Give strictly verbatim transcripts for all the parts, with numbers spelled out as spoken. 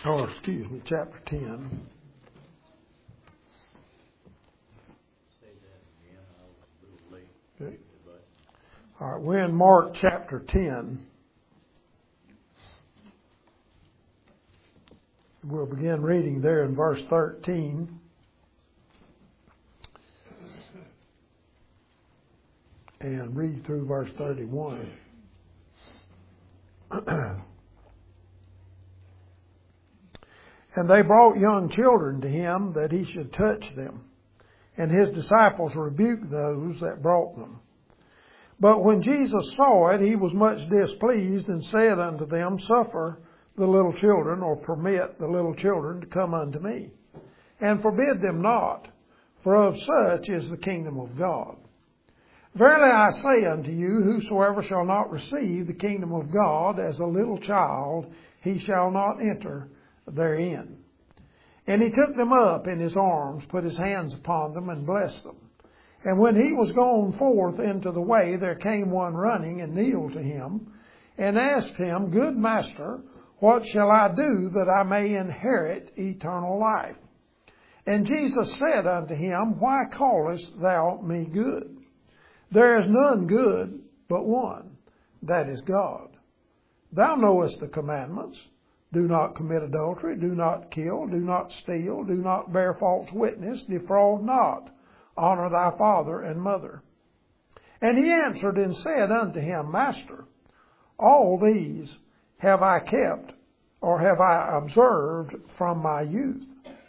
or excuse me, chapter ten. Okay. All right, we're in Mark chapter ten. We'll begin reading there in verse thirteen. And read through verse thirty-one. And they brought young children to him that he should touch them. And his disciples rebuked those that brought them. But when Jesus saw it, he was much displeased, and said unto them, Suffer the little children, or permit the little children to come unto me, and forbid them not, for of such is the kingdom of God. Verily I say unto you, whosoever shall not receive the kingdom of God as a little child, he shall not enter therein. And he took them up in his arms, put his hands upon them, and blessed them. And when he was gone forth into the way, there came one running, and kneeled to him, and asked him, Good master, what shall I do that I may inherit eternal life? And Jesus said unto him, Why callest thou me good? There is none good but one, that is God. Thou knowest the commandments. Do not commit adultery, do not kill, do not steal, do not bear false witness, defraud not, honor thy father and mother. And he answered and said unto him, Master, all these have I kept, or have I observed from my youth.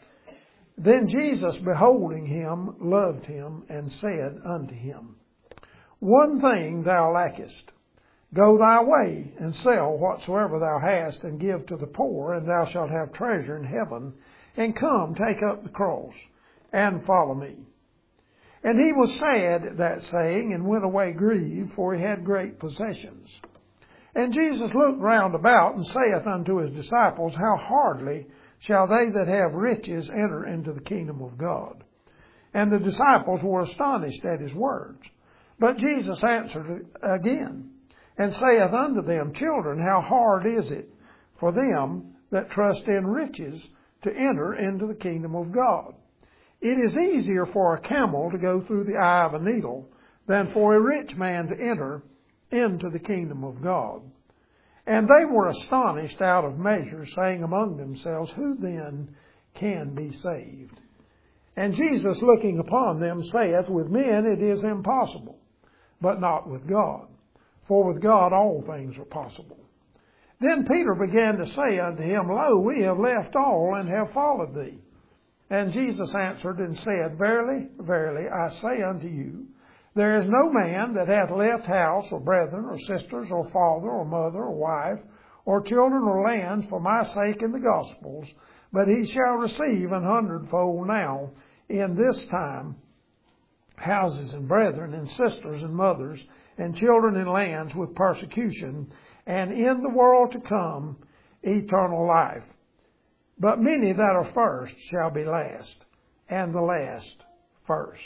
Then Jesus, beholding him, loved him, and said unto him, One thing thou lackest. Go thy way, and sell whatsoever thou hast, and give to the poor, and thou shalt have treasure in heaven. And come, take up the cross, and follow me. And he was sad at that saying, and went away grieved, for he had great possessions. And Jesus looked round about, and saith unto his disciples, How hardly shall they that have riches enter into the kingdom of God? And the disciples were astonished at his words. But Jesus answered again, and saith unto them, Children, how hard is it for them that trust in riches to enter into the kingdom of God? It is easier for a camel to go through the eye of a needle than for a rich man to enter into the kingdom of God. And they were astonished out of measure, saying among themselves, Who then can be saved? And Jesus, looking upon them, saith, With men it is impossible, but not with God. For with God all things are possible. Then Peter began to say unto him, Lo, we have left all, and have followed thee. And Jesus answered and said, Verily, verily, I say unto you, there is no man that hath left house, or brethren, or sisters, or father, or mother, or wife, or children, or lands, for my sake in the Gospels, but he shall receive an hundredfold now in this time houses, and brethren, and sisters, and mothers, and children, and lands, with persecution, and in the world to come eternal life. But many that are first shall be last, and the last first.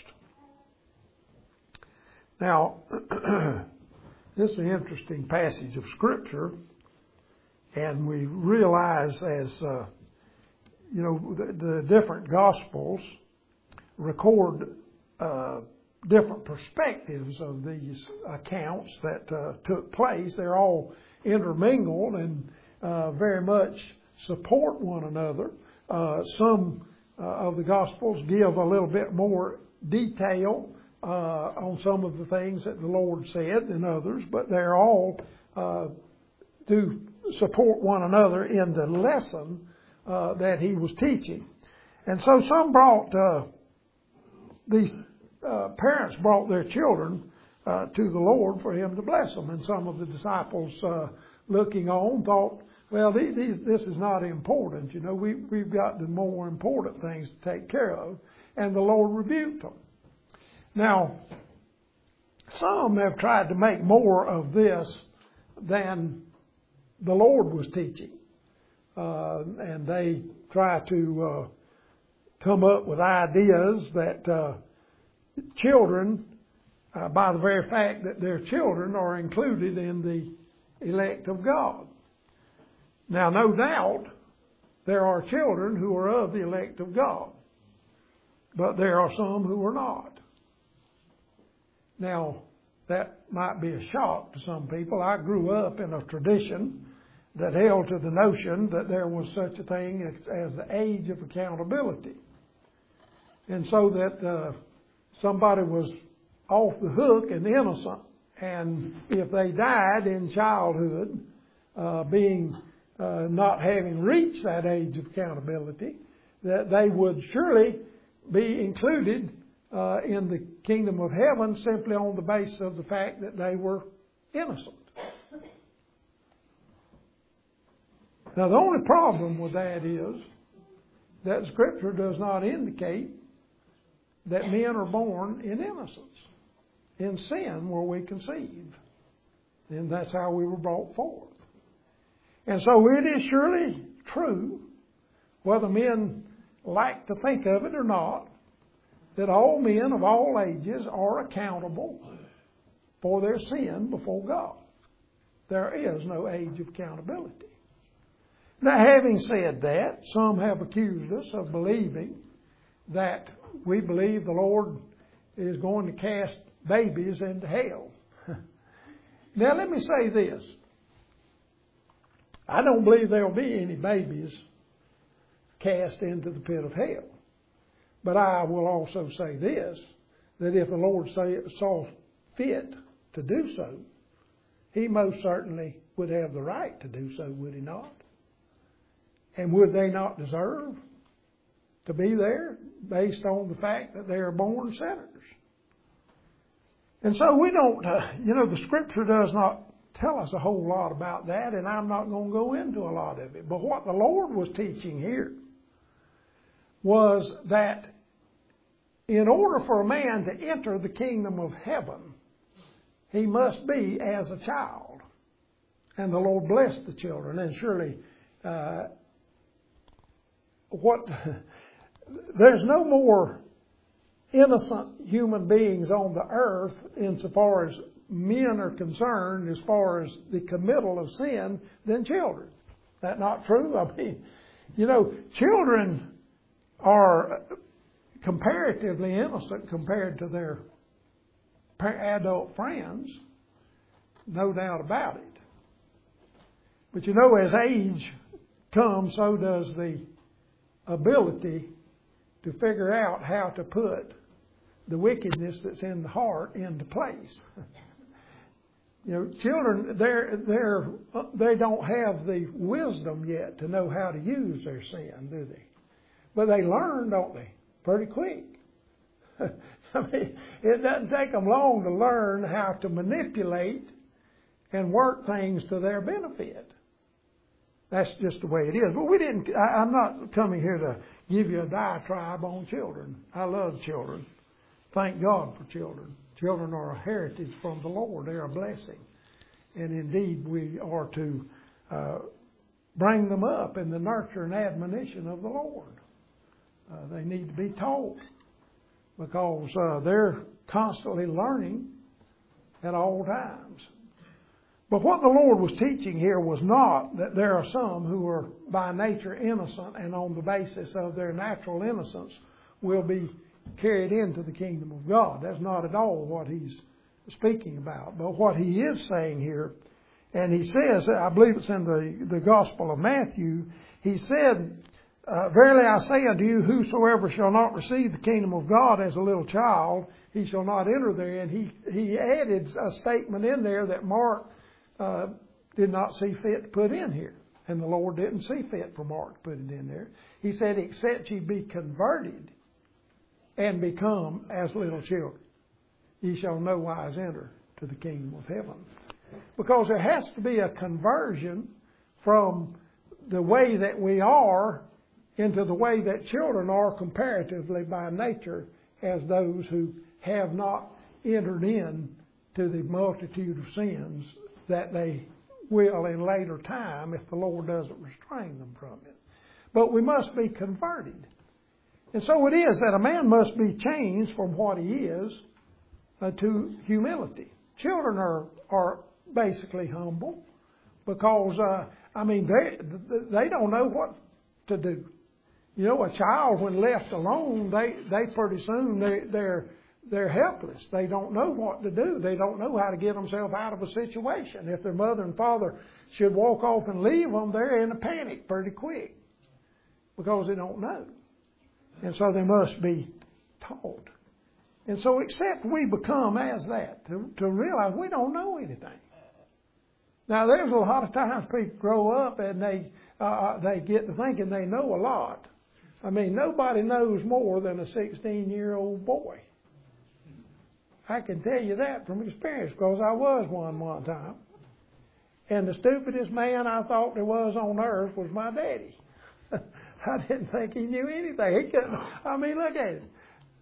Now, this is an interesting passage of Scripture, and we realize as, uh, you know, the, the different Gospels record uh, different perspectives of these accounts that uh, took place. They're all intermingled and uh, very much support one another. Uh, some uh, of the Gospels give a little bit more detail uh, on some of the things that the Lord said than others, but they're all uh, do support one another in the lesson uh, that he was teaching. And so some brought, uh, these uh, parents brought their children uh, to the Lord for him to bless them. And some of the disciples uh, looking on thought, well, these, these, this is not important. You know, we, we've got the more important things to take care of. And the Lord rebuked them. Now, some have tried to make more of this than the Lord was teaching. Uh, and they try to uh, come up with ideas that uh, children, uh, by the very fact that their children are included in the elect of God. Now, no doubt there are children who are of the elect of God, but there are some who are not. Now, that might be a shock to some people. I grew up in a tradition that held to the notion that there was such a thing as, as the age of accountability. And so that uh, somebody was off the hook and innocent. And if they died in childhood, uh, being uh, not having reached that age of accountability, that they would surely be included uh, in the kingdom of heaven simply on the basis of the fact that they were innocent. Now, the only problem with that is that Scripture does not indicate that men are born in innocence. In sin were we conceived. And that's how we were brought forth. And so it is surely true, whether men like to think of it or not, that all men of all ages are accountable for their sin before God. There is no age of accountability. Now, having said that, some have accused us of believing that we believe the Lord is going to cast babies into hell. Now, let me say this. I don't believe there will be any babies cast into the pit of hell. But I will also say this, that if the Lord say, saw fit to do so, He most certainly would have the right to do so, would He not? And would they not deserve to be there based on the fact that they are born sinners? And so we don't, uh, you know, the Scripture does not tell us a whole lot about that, and I'm not going to go into a lot of it. But what the Lord was teaching here was that in order for a man to enter the kingdom of heaven, he must be as a child. And the Lord blessed the children, and surely uh, what there's no more innocent human beings on the earth insofar as men are concerned, as far as the committal of sin, than children. Is that not true? I mean, you know, children are comparatively innocent compared to their adult friends. No doubt about it. But you know, as age comes, so does the ability to figure out how to put the wickedness that's in the heart into place. You know, children, they're, they're, they don't have the wisdom yet to know how to use their sin, do they? But they learn, don't they? Pretty quick. I mean, it doesn't take them long to learn how to manipulate and work things to their benefit. That's just the way it is. But we didn't, I, I'm not coming here to give you a diatribe on children. I love children. Thank God for children. Children are a heritage from the Lord. They're a blessing. And indeed, we are to uh, bring them up in the nurture and admonition of the Lord. Uh, they need to be taught because uh, they're constantly learning at all times. But what the Lord was teaching here was not that there are some who are by nature innocent and on the basis of their natural innocence will be carried into the kingdom of God. That's not at all what He's speaking about. But what He is saying here, and He says, I believe it's in the, the Gospel of Matthew, He said, uh, Verily I say unto you, whosoever shall not receive the kingdom of God as a little child, he shall not enter there. And he, he added a statement in there that Mark Uh, did not see fit to put in here. And the Lord didn't see fit for Mark to put it in there. He said, except ye be converted and become as little children, ye shall no wise enter to the kingdom of heaven. Because there has to be a conversion from the way that we are into the way that children are comparatively by nature as those who have not entered in to the multitude of sins that they will in later time if the Lord doesn't restrain them from it. But we must be converted. And so it is that a man must be changed from what he is uh, to humility. Children are, are basically humble because, uh, I mean, they, they don't know what to do. You know, a child, when left alone, they, they pretty soon, they, they're, they're helpless. They don't know what to do. They don't know how to get themselves out of a situation. If their mother and father should walk off and leave them, they're in a panic pretty quick because they don't know. And so they must be taught. And so except we become as that, to, to realize we don't know anything. Now, there's a lot of times people grow up and they uh, they get to thinking they know a lot. I mean, nobody knows more than a sixteen-year-old boy. I can tell you that from experience because I was one one time. And the stupidest man I thought there was on earth was my daddy. I didn't think he knew anything. He couldn't. I mean, look at it.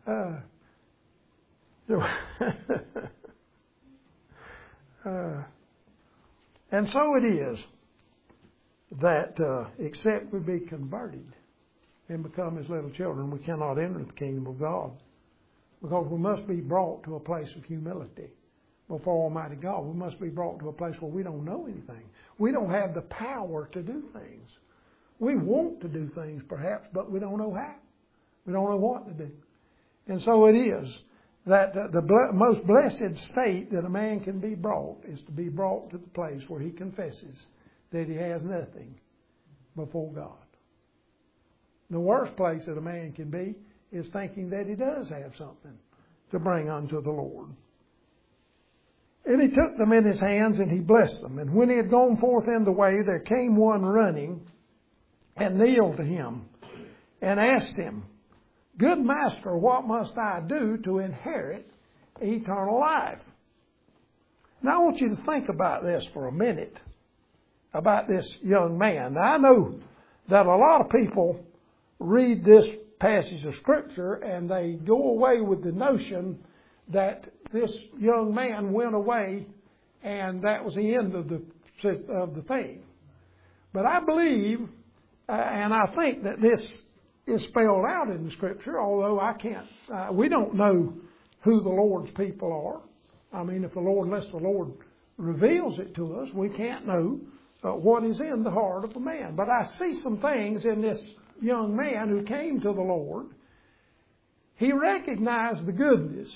Uh, uh, and so it is that uh, except we be converted and become as little children, we cannot enter the kingdom of God. Because we must be brought to a place of humility before Almighty God. We must be brought to a place where we don't know anything. We don't have the power to do things. We want to do things perhaps, but we don't know how. We don't know what to do. And so it is that the most blessed state that a man can be brought is to be brought to the place where he confesses that he has nothing before God. The worst place that a man can be is thinking that he does have something to bring unto the Lord. And he took them in his hands and he blessed them. And when he had gone forth in the way, there came one running and kneeled to him and asked him, Good Master, what must I do to inherit eternal life? Now I want you to think about this for a minute, about this young man. Now I know that a lot of people read this passage of Scripture and they go away with the notion that this young man went away and that was the end of the of the thing. But I believe, uh, and I think that this is spelled out in the Scripture, although I can't, uh, we don't know who the Lord's people are. I mean, if the Lord, unless the Lord reveals it to us, we can't know uh, what is in the heart of a man. But I see some things in this young man who came to the Lord. He recognized the goodness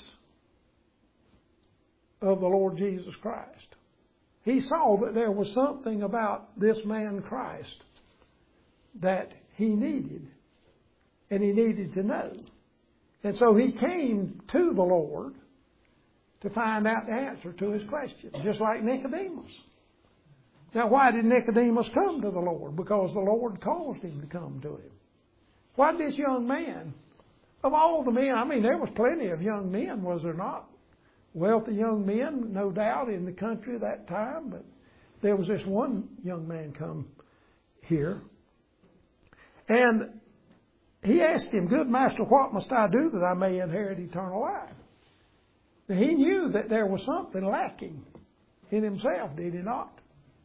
of the Lord Jesus Christ. He saw that there was something about this man Christ that he needed, and he needed to know. And so he came to the Lord to find out the answer to his question, just like Nicodemus. Now, why did Nicodemus come to the Lord? Because the Lord caused him to come to him. Why did this young man, of all the men, I mean, there was plenty of young men, was there not? Wealthy young men, no doubt, in the country at that time, but there was this one young man come here. And he asked him, Good Master, what must I do that I may inherit eternal life? Now, he knew that there was something lacking in himself, did he not?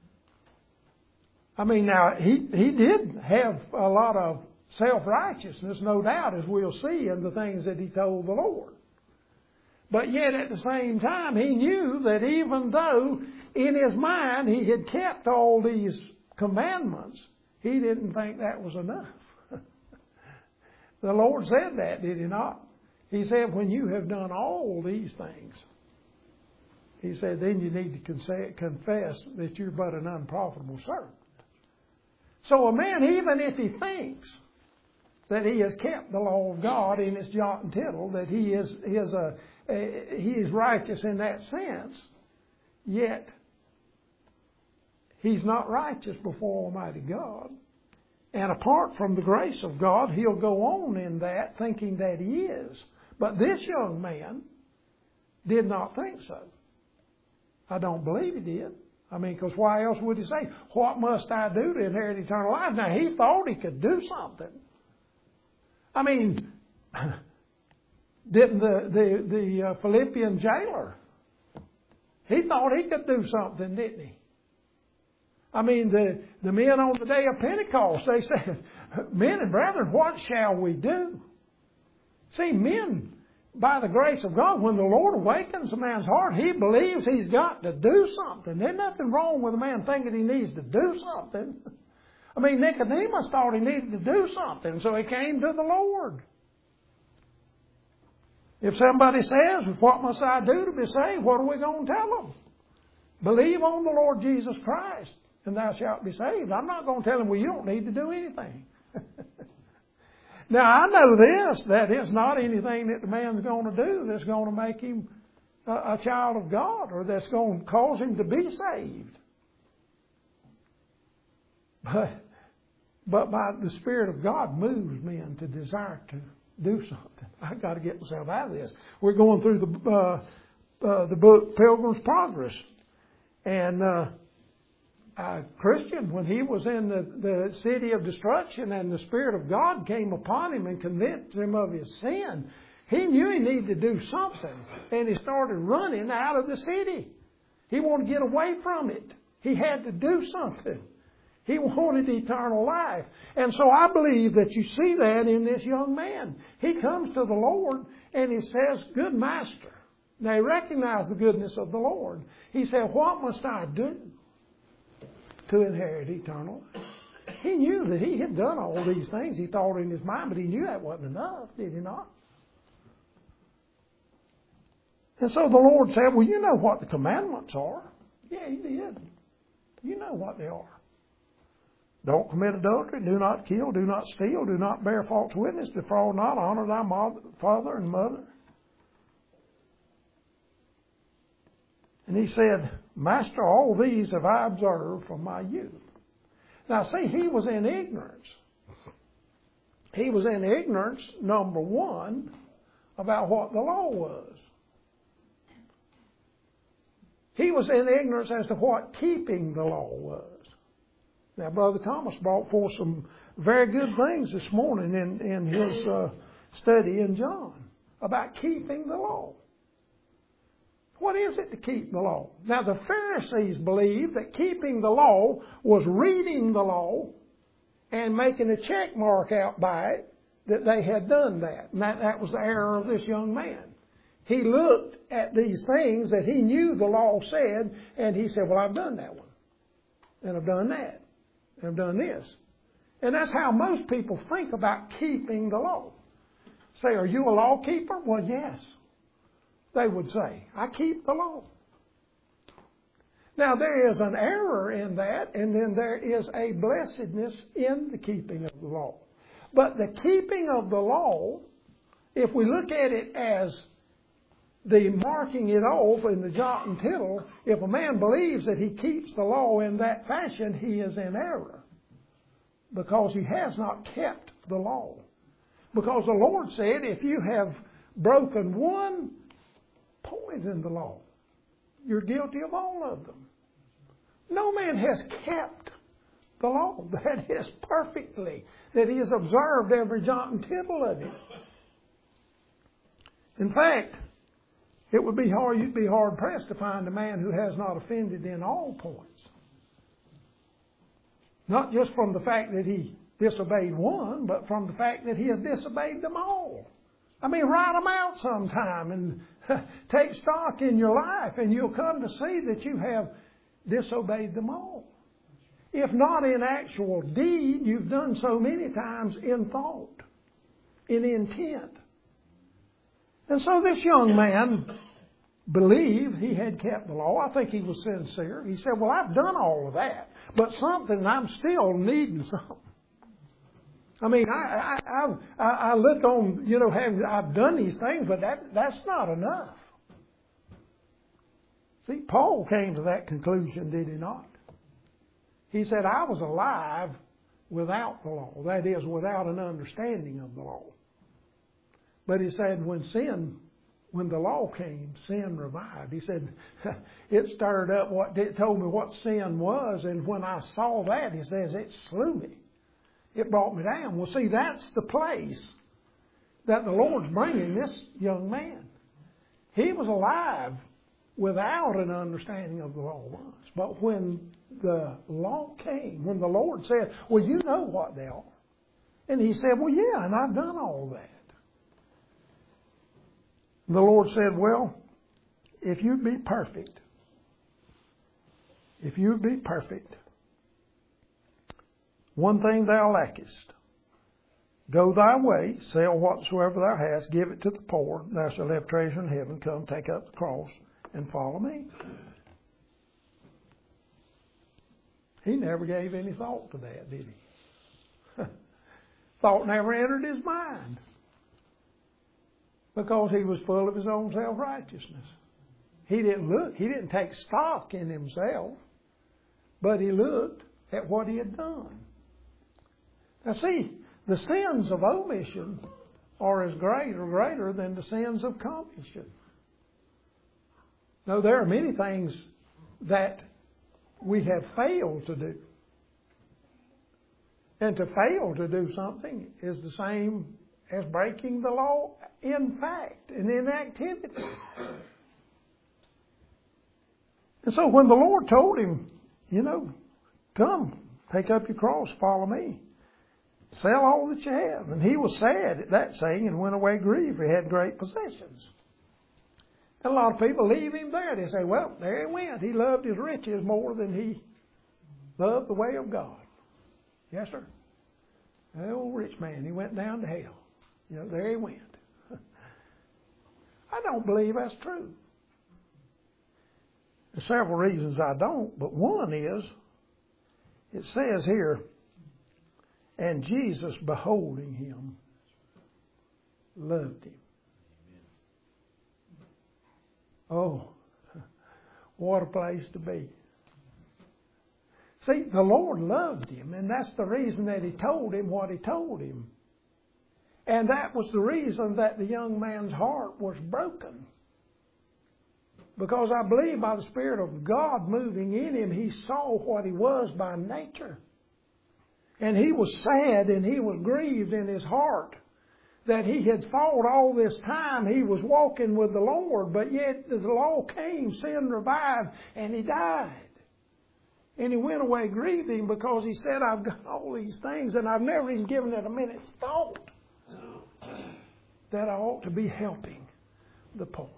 I mean, now, he, he did have a lot of self-righteousness, no doubt, as we'll see in the things that he told the Lord. But yet at the same time, he knew that even though in his mind he had kept all these commandments, he didn't think that was enough. The Lord said that, did he not? He said, when you have done all these things, he said, then you need to confess that you're but an unprofitable servant. So a man, even if he thinks that he has kept the law of God in its jot and tittle, that he is, he is, a, a, he is righteous in that sense, yet he's not righteous before Almighty God. And apart from the grace of God, he'll go on in that thinking that he is. But this young man did not think so. I don't believe he did. I mean, because why else would he say, what must I do to inherit eternal life? Now, he thought he could do something. I mean, didn't the, the, the uh, Philippian jailer, he thought he could do something, didn't he? I mean, the, the men on the day of Pentecost, they said, men and brethren, what shall we do? See, men, by the grace of God, when the Lord awakens a man's heart, he believes he's got to do something. There's nothing wrong with a man thinking he needs to do something. I mean, Nicodemus thought he needed to do something, so he came to the Lord. If somebody says, what must I do to be saved? What are we going to tell them? Believe on the Lord Jesus Christ, and thou shalt be saved. I'm not going to tell them, well, you don't need to do anything. Now, I know this, that it's not anything that the man's going to do that's going to make him a, a child of God or that's going to cause him to be saved. But, but by the Spirit of God moves men to desire to do something. I've got to get myself out of this. We're going through the uh, uh, the book Pilgrim's Progress. And uh, a Christian, when he was in the, the city of destruction and the Spirit of God came upon him and convinced him of his sin, he knew he needed to do something. And he started running out of the city. He wanted to get away from it. He had to do something. He wanted eternal life. And so I believe that you see that in this young man. He comes to the Lord and he says, good master. Now he recognized the goodness of the Lord. He said, what must I do to inherit eternal life? He knew that he had done all these things. He thought in his mind, but he knew that wasn't enough, did he not? And so the Lord said, well, you know what the commandments are. Yeah, he did. You know what they are. Don't commit adultery, do not kill, do not steal, do not bear false witness, defraud not, honor thy mother, father and mother. And he said, Master, all these have I observed from my youth. Now see, he was in ignorance. He was in ignorance, number one, about what the law was. He was in ignorance as to what keeping the law was. Now, Brother Thomas brought forth some very good things this morning in, in his uh, study in John about keeping the law. What is it to keep the law? Now, the Pharisees believed that keeping the law was reading the law and making a check mark out by it that they had done that. And that, that was the error of this young man. He looked at these things that he knew the law said, and he said, well, I've done that one. And I've done that. And I've done this. And that's how most people think about keeping the law. Say, are you a law keeper? Well, yes. They would say, I keep the law. Now, there is an error in that, and then there is a blessedness in the keeping of the law. But the keeping of the law, if we look at it as the marking it off in the jot and tittle, if a man believes that he keeps the law in that fashion, he is in error. Because he has not kept the law. Because the Lord said, if you have broken one point in the law, you're guilty of all of them. No man has kept the law. That is perfectly. That he has observed every jot and tittle of it. In fact, it would be hard, you'd be hard pressed to find a man who has not offended in all points. Not just from the fact that he disobeyed one, but from the fact that he has disobeyed them all. I mean, write them out sometime and take stock in your life, and you'll come to see that you have disobeyed them all. If not in actual deed, you've done so many times in thought, in intent. And so this young man believed he had kept the law. I think he was sincere. He said, well, I've done all of that, but something, I'm still needing something. I mean, I, I, I, I look on, you know, having, I've done these things, but that, that's not enough. See, Paul came to that conclusion, did he not? He said, I was alive without the law. That is, without an understanding of the law. But he said, when sin, when the law came, sin revived. He said, it stirred up what, it told me what sin was, and when I saw that, he says, it slew me. It brought me down. Well, see, that's the place that the Lord's bringing this young man. He was alive without an understanding of the law once. But when the law came, when the Lord said, well, you know what they are. And he said, well, yeah, and I've done all that. And the Lord said, well, if you'd be perfect, if you'd be perfect, one thing thou lackest. Go thy way, sell whatsoever thou hast, give it to the poor, thou shalt have treasure in heaven. Come, take up the cross, and follow me. He never gave any thought to that, did he? Thought never entered his mind. Because he was full of his own self-righteousness. He didn't look, he didn't take stock in himself, but he looked at what he had done. Now see, the sins of omission are as great or greater than the sins of commission. Now there are many things that we have failed to do. And to fail to do something is the same as breaking the law in fact and in activity. And so when the Lord told him, you know, come, take up your cross, follow me. Sell all that you have. And he was sad at that saying and went away grieved. He had great possessions. And a lot of people leave him there. They say, well, there he went. He loved his riches more than he loved the way of God. Yes, sir. That old rich man, he went down to hell. You know, there he went. I don't believe that's true. There's several reasons I don't, but one is, it says here, and Jesus, beholding him, loved him. Oh, what a place to be. See, the Lord loved him, and that's the reason that he told him what he told him. And that was the reason that the young man's heart was broken. Because I believe by the Spirit of God moving in him, he saw what he was by nature. And he was sad and he was grieved in his heart that he had fought all this time. He was walking with the Lord, but yet the law came, sin revived, and he died. And he went away grieving because he said, I've got all these things and I've never even given it a minute's thought that I ought to be helping the poor.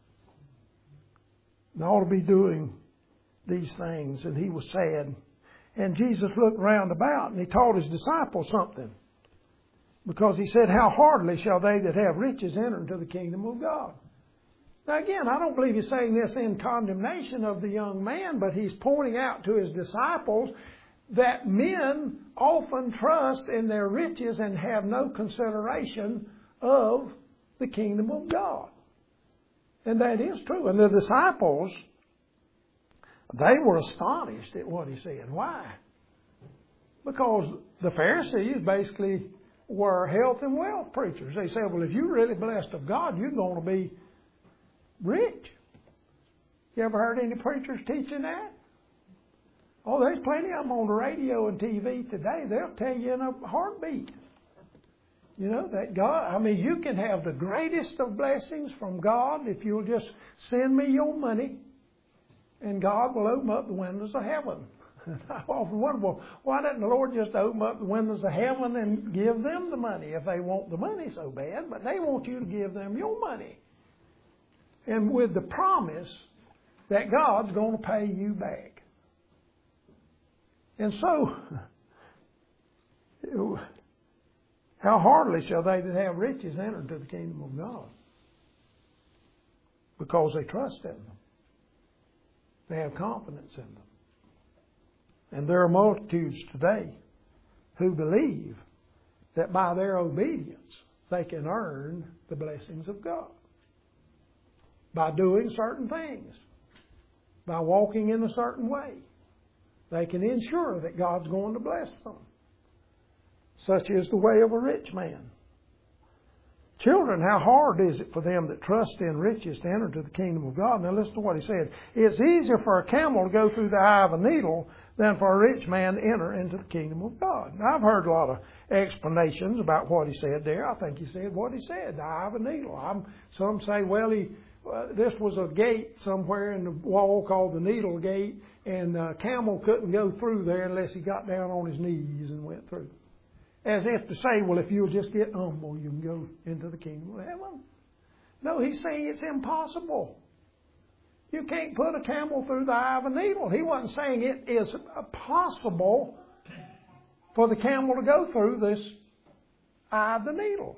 And I ought to be doing these things. And he was sad. And Jesus looked round about and he taught his disciples something. Because he said, how hardly shall they that have riches enter into the kingdom of God. Now again, I don't believe he's saying this in condemnation of the young man, but he's pointing out to his disciples that men often trust in their riches and have no consideration of the kingdom of God. And that is true. And the disciples, they were astonished at what he said. Why? Because the Pharisees basically were health and wealth preachers. They said, well, if you're really blessed of God, you're going to be rich. You ever heard any preachers teaching that? Oh, there's plenty of them on the radio and T V today. They'll tell you in a heartbeat. You know, that God, I mean, you can have the greatest of blessings from God if you'll just send me your money and God will open up the windows of heaven. I often wonder, well, why doesn't the Lord just open up the windows of heaven and give them the money if they want the money so bad? But they want you to give them your money. And with the promise that God's going to pay you back. And so, how hardly shall they that have riches enter into the kingdom of God? Because they trust in them. They have confidence in them. And there are multitudes today who believe that by their obedience they can earn the blessings of God. By doing certain things. By walking in a certain way. They can ensure that God's going to bless them. Such is the way of a rich man. Children, how hard is it for them that trust in riches to enter into the kingdom of God? Now listen to what he said. It's easier for a camel to go through the eye of a needle than for a rich man to enter into the kingdom of God. Now I've heard a lot of explanations about what he said there. I think he said what he said, the eye of a needle. I'm, some say, well, he, uh, this was a gate somewhere in the wall called the Needle Gate, and a camel couldn't go through there unless he got down on his knees and went through. As if to say, well, if you'll just get humble, you can go into the kingdom of heaven. No, he's saying it's impossible. You can't put a camel through the eye of a needle. He wasn't saying it is possible for the camel to go through this eye of the needle.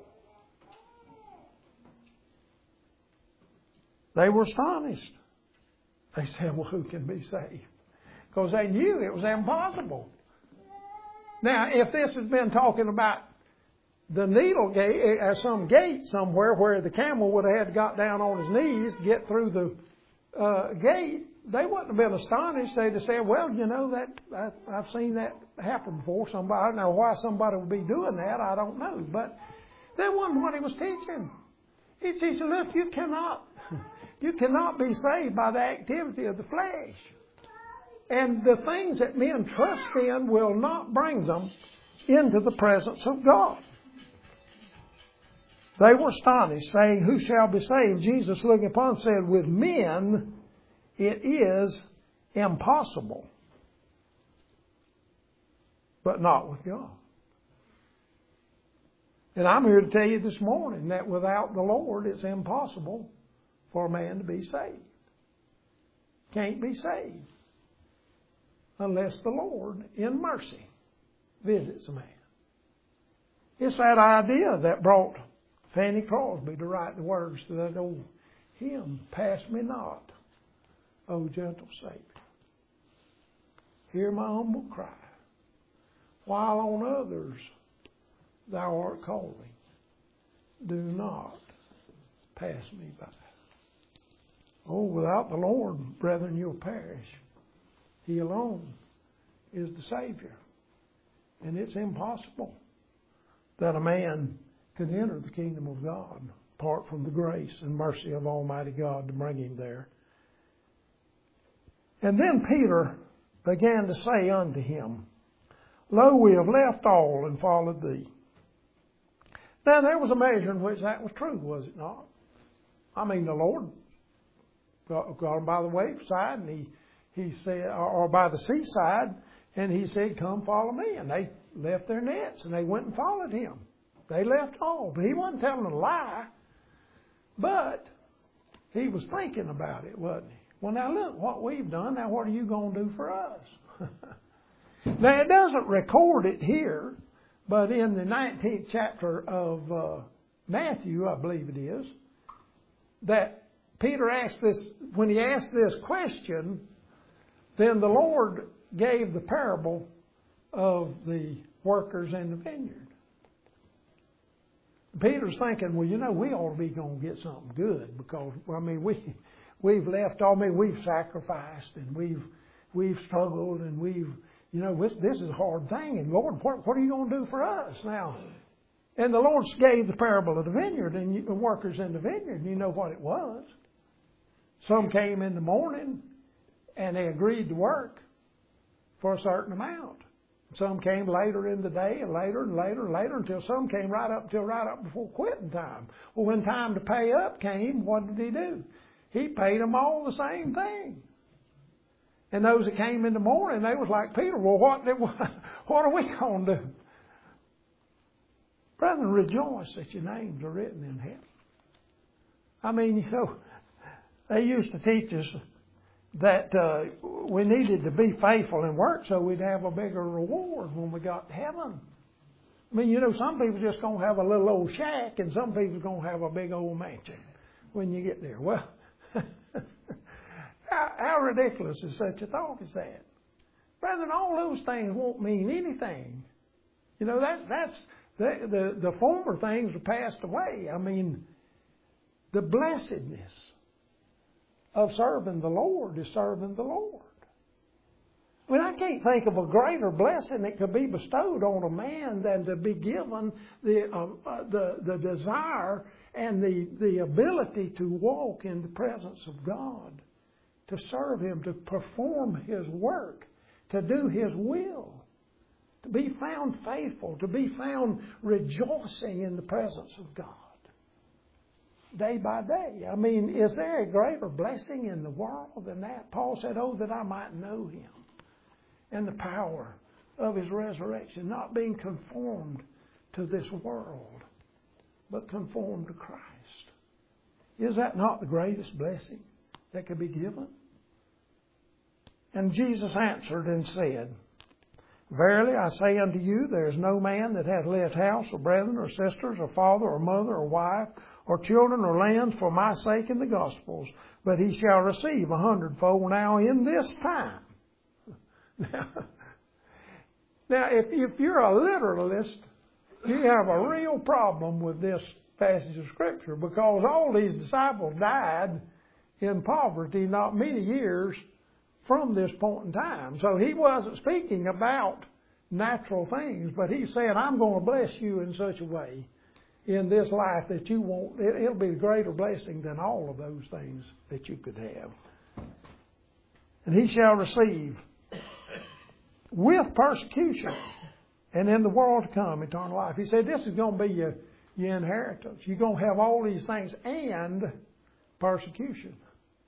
They were astonished. They said, well, who can be saved? Because they knew it was impossible. Now, if this had been talking about the needle gate, at some gate somewhere where the camel would have had got down on his knees to get through the uh, gate, they wouldn't have been astonished. They'd have said, well, you know, that I, I've seen that happen before. Somebody, now why somebody would be doing that, I don't know. But that wasn't what he was teaching. He teaching, look, you cannot, you cannot be saved by the activity of the flesh. And the things that men trust in will not bring them into the presence of God. They were astonished, saying, who shall be saved? Jesus, looking upon them, said, with men it is impossible, but not with God. And I'm here to tell you this morning that without the Lord, it's impossible for a man to be saved. Can't be saved unless the Lord, in mercy, visits a man. It's that idea that brought Fanny Crosby to write the words to that old hymn, pass me not, O gentle Savior. Hear my humble cry, while on others thou art calling. Do not pass me by. Oh, without the Lord, brethren, you'll perish. He alone is the Savior. And it's impossible that a man could enter the kingdom of God apart from the grace and mercy of Almighty God to bring him there. And then Peter began to say unto him, lo, we have left all and followed thee. Now, there was a measure in which that was true, was it not? I mean, the Lord got, got him by the wayside, and he, he said, or, or by the seaside, and he said, come follow me. And they left their nets, and they went and followed him. They left all. But he wasn't telling a lie. But he was thinking about it, wasn't he? Well, now look what we've done. Now what are you going to do for us? Now it doesn't record it here, but in the nineteenth chapter of uh, Matthew, I believe it is, that Peter asked this, when he asked this question, then the Lord gave the parable of the workers in the vineyard. Peter's thinking, well, you know, we ought to be going to get something good because, I mean, we, we've left all, I mean, we've sacrificed and we've, we've struggled and we've, you know, this, this is a hard thing. And Lord, what, what are you going to do for us now? And the Lord gave the parable of the vineyard and you, the workers in the vineyard, and you know what it was. Some came in the morning and they agreed to work for a certain amount. Some came later in the day and later and later and later until some came right up until right up before quitting time. Well, when time to pay up came, what did he do? He paid them all the same thing. And those that came in the morning, they was like Peter, well, what, did, what are we going to do? Brethren, rejoice that your names are written in heaven. I mean, you know, they used to teach us that uh, we needed to be faithful and work so we'd have a bigger reward when we got to heaven. I mean, you know, some people just going to have a little old shack and some people going to have a big old mansion when you get there. Well, how, how ridiculous is such a thought as that? Brethren, all those things won't mean anything. You know, that, that's the, the, the former things are passed away. I mean, the blessedness of serving the Lord is serving the Lord. I mean, I can't think of a greater blessing that could be bestowed on a man than to be given the uh, uh, the, the desire and the, the ability to walk in the presence of God, to serve Him, to perform His work, to do His will, to be found faithful, to be found rejoicing in the presence of God. Day by day. I mean, is there a greater blessing in the world than that? Paul said, oh, that I might know Him and the power of His resurrection, not being conformed to this world, but conformed to Christ. Is that not the greatest blessing that could be given? And Jesus answered and said, Verily I say unto you, there is no man that hath left house, or brethren, or sisters, or father, or mother, or wife, or children, or lands for my sake in the Gospels, but he shall receive a hundredfold now in this time. Now, now if, if you're a literalist, you have a real problem with this passage of Scripture, because all these disciples died in poverty not many years from this point in time. So he wasn't speaking about natural things, but he said, I'm going to bless you in such a way in this life that you won't, it'll be a greater blessing than all of those things that you could have. And he shall receive with persecution, and in the world to come, eternal life. He said, this is going to be your, your inheritance. You're going to have all these things and persecution.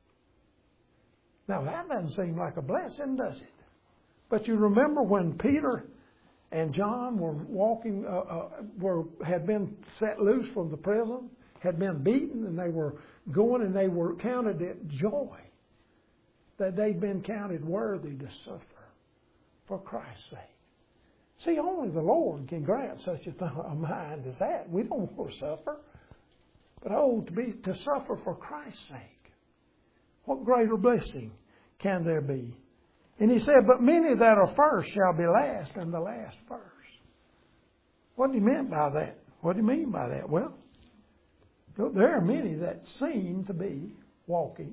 Now, that doesn't seem like a blessing, does it? But you remember when Peter and John were walking, uh, uh, were had been set loose from the prison, had been beaten, and they were going, and they were counted it joy that they'd been counted worthy to suffer for Christ's sake. See, only the Lord can grant such a, th- a mind as that. We don't want to suffer, but oh, to be to suffer for Christ's sake. What greater blessing can there be? And he said, but many that are first shall be last, and the last first. What do you mean by that? What do you mean by that? Well, there are many that seem to be walking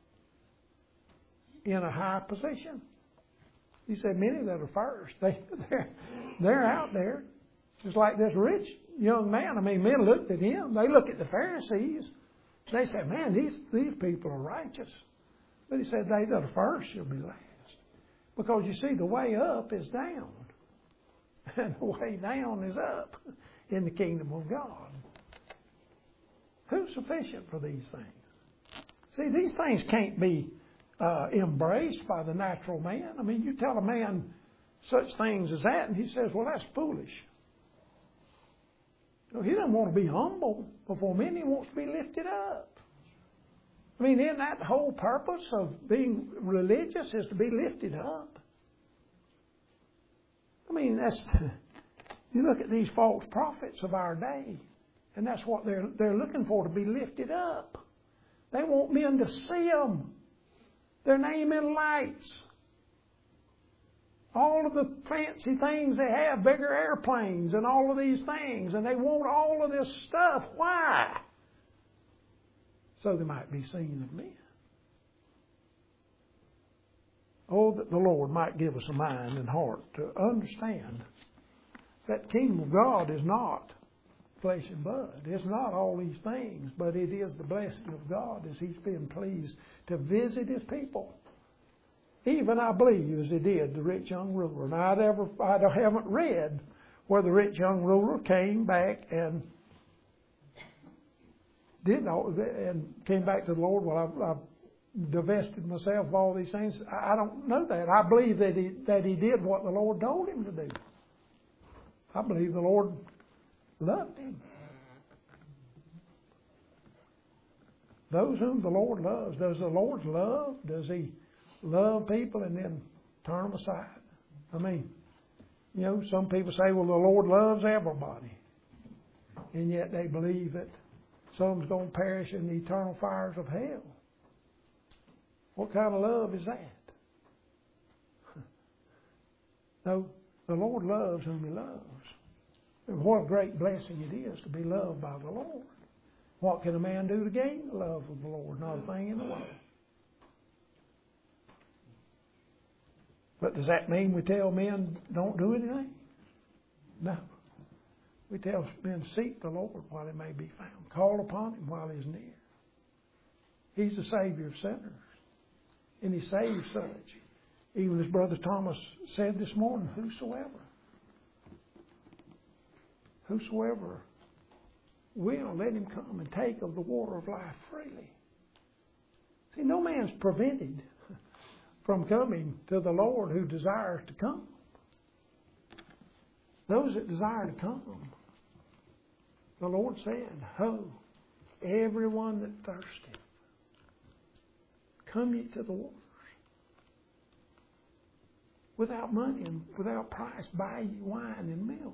in a high position. He said, many that are first. They, they're, they're out there. Just like this rich young man. I mean, men looked at him. They look at the Pharisees. They said, man, these, these people are righteous. But he said, they that are first shall be last. Because you see, the way up is down. And the way down is up in the kingdom of God. Who's sufficient for these things? See, these things can't be uh, embraced by the natural man. I mean, you tell a man such things as that, and he says, well, that's foolish. So he doesn't want to be humble before men. He wants to be lifted up. I mean, isn't that the whole purpose of being religious, is to be lifted up? I mean, that's you look at these false prophets of our day, and that's what they're they're looking for, to be lifted up. They want men to see them, their name in lights, all of the fancy things they have, bigger airplanes and all of these things, and they want all of this stuff. Why? So they might be seen of men. Oh, that the Lord might give us a mind and heart to understand that the kingdom of God is not flesh and blood. It's not all these things, but it is the blessing of God as He's been pleased to visit His people. Even, I believe, as He did the rich young ruler. Now, I'd ever, I haven't read where the rich young ruler came back and did all, and came back to the Lord. Well, I've, I've divested myself of all these things. I, I don't know that. I believe that he that he did what the Lord told him to do. I believe the Lord loved him. Those whom the Lord loves. Does the Lord love? Does He love people and then turn them aside? I mean, you know, some people say, well, the Lord loves everybody. And yet they believe that some's going to perish in the eternal fires of hell. What kind of love is that? No, the Lord loves whom He loves. And what a great blessing it is to be loved by the Lord. What can a man do to gain the love of the Lord? Not a thing in the world. But does that mean we tell men don't do anything? No. We tell men, seek the Lord while He may be found. Call upon Him while He is near. He's the Savior of sinners. And He saves such. Even as Brother Thomas said this morning, whosoever. Whosoever will, let him come and take of the water of life freely. See, no man's prevented from coming to the Lord who desires to come. Those that desire to come, the Lord said, ho, everyone that thirsteth, come ye to the waters. without money and without price, buy you wine and milk.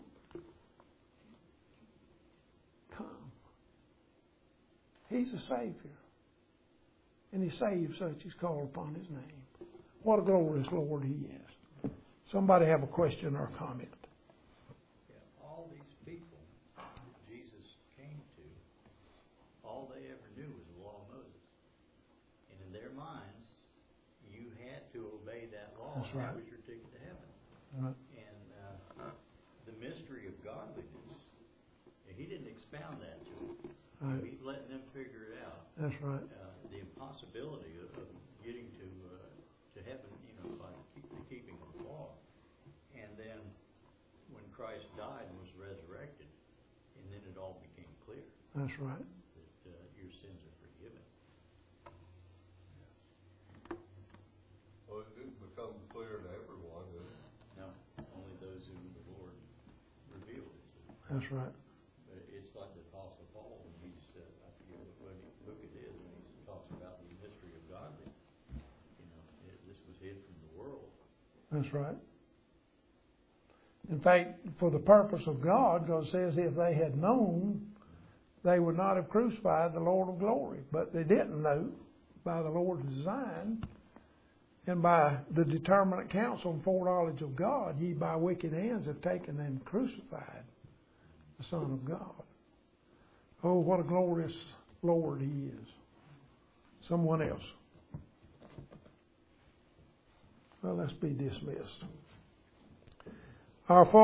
Come. He's a Savior. And He saves such as call upon His name. What a glorious Lord He is. Somebody have a question or a comment? Yeah, all these people Jesus came to, all they ever knew was the law of Moses. And in their minds, you had to obey that law. That's right. That was your ticket to heaven. Right. And uh, the mystery of godliness, He didn't expound that to them. Right. He's letting them figure it out. That's right. Uh, the impossibility of, of getting to uh, to heaven, you know, by keep, the keeping of the law. And then when Christ died and was resurrected, and then it all became clear. That's right. That uh, your sins are forgiven. Well, it didn't become clear to everyone, did it? No, only those whom the Lord revealed it to. That's right. But it's like the Apostle Paul when he's, uh, I forget what book it is, when he talks about the mystery of godliness. You know, it, this was hid from the world. That's right. In fact, for the purpose of God, God says if they had known, they would not have crucified the Lord of glory. But they didn't know by the Lord's design and by the determinate counsel and foreknowledge of God, ye by wicked hands have taken and crucified the Son of God. Oh, what a glorious Lord He is. Someone else. Well, let's be dismissed. Our Father